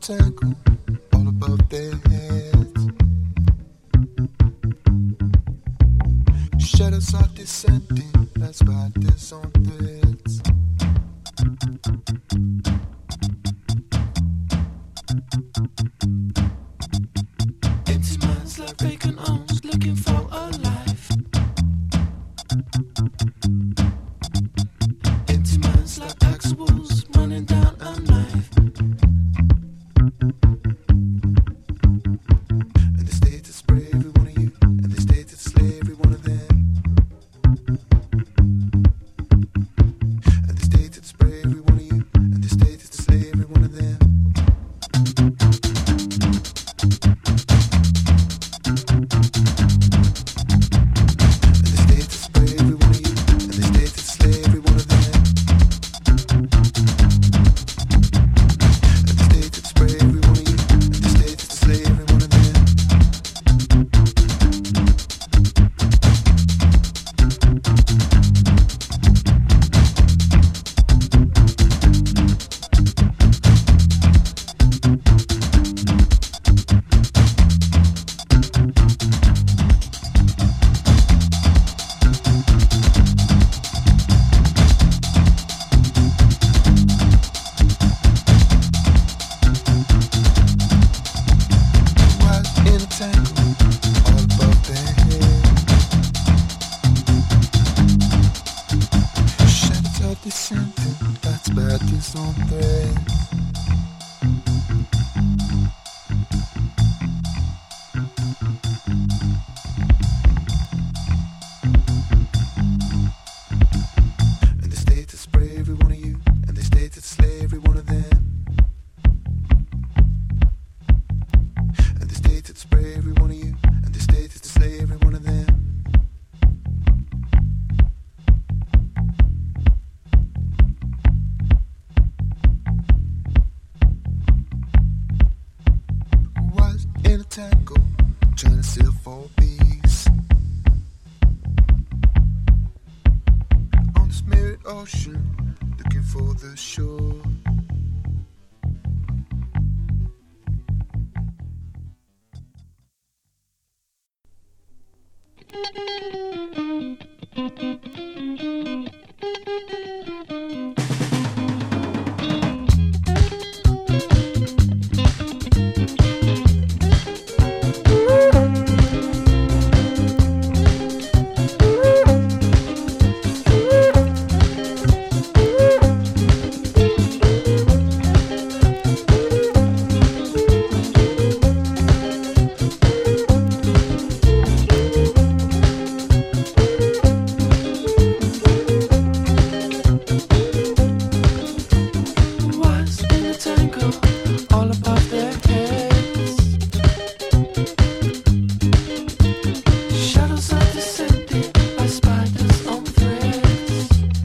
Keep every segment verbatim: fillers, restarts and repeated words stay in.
tangle all above their heads. Shadows are descending as spiders on threads. Empty minds like vacant homes looking for a life. Empty minds like packs of wolves running down a knife. And the state to spray every one of you, and the state to slay every one of them. And the state to spray every one of you, and the state to slay every one of them. Trying to sail for peace on this mirrored ocean, looking for the shore.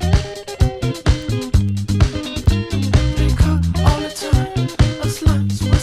Lines